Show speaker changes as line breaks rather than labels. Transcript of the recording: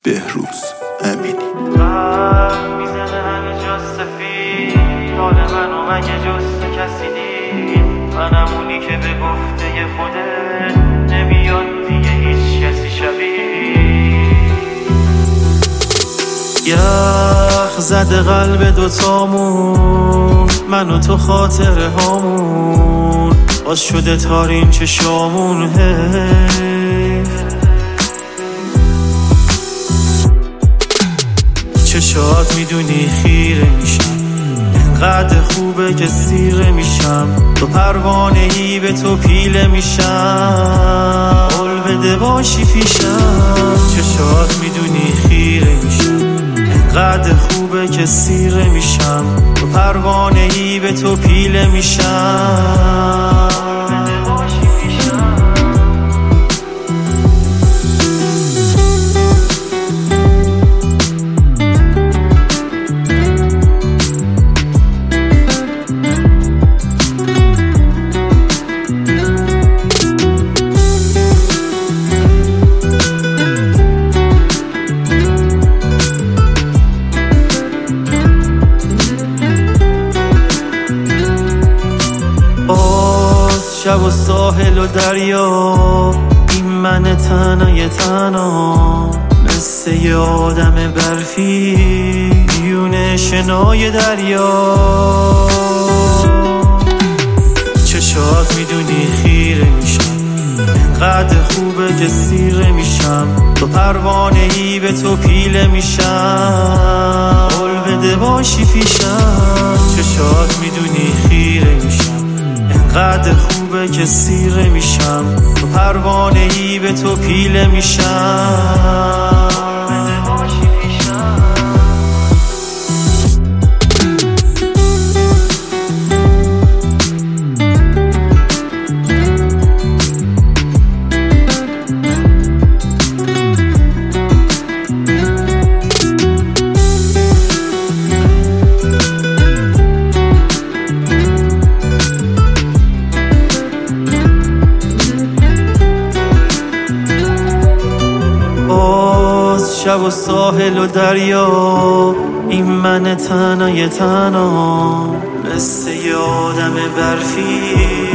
بهروز امینی.
میزنه همه جا سفید، حال منو مگه جز کسی دید؟ منم اونی که به گفته خودت نمیاد دیگه هیچ کسی شبیه. یخ زده قلب دوتامون، من و تو خاطره هامون، باز شده تارین چشامون. چشات میدونی خیره میشم، انقدر خوبه که سیره میشم، تو پروانه‌ای به تو پیله میشم، قول بده باشی پیشم. چشات میدونی خیره میشم، انقدر خوبه که سیره میشم، تو پروانه‌ای به تو پیله میشم. شب و ساحل و دریا، این من تنهای تنها، مثل یه آدم برفی میونه شنای دریا. چشات میدونی خیره میشم، انقدر خوبه که سیره میشم، تو پروانه‌ای به تو پیله میشم، قول بده باشی پیشم. چشات میدونی خیره میشم، انقدر خوبه که سیره میشم، تو پروانه‌ای به تو پیله میشم. شب و ساحل و دریا، این من تنهای تنها، مثل یه آدم برفی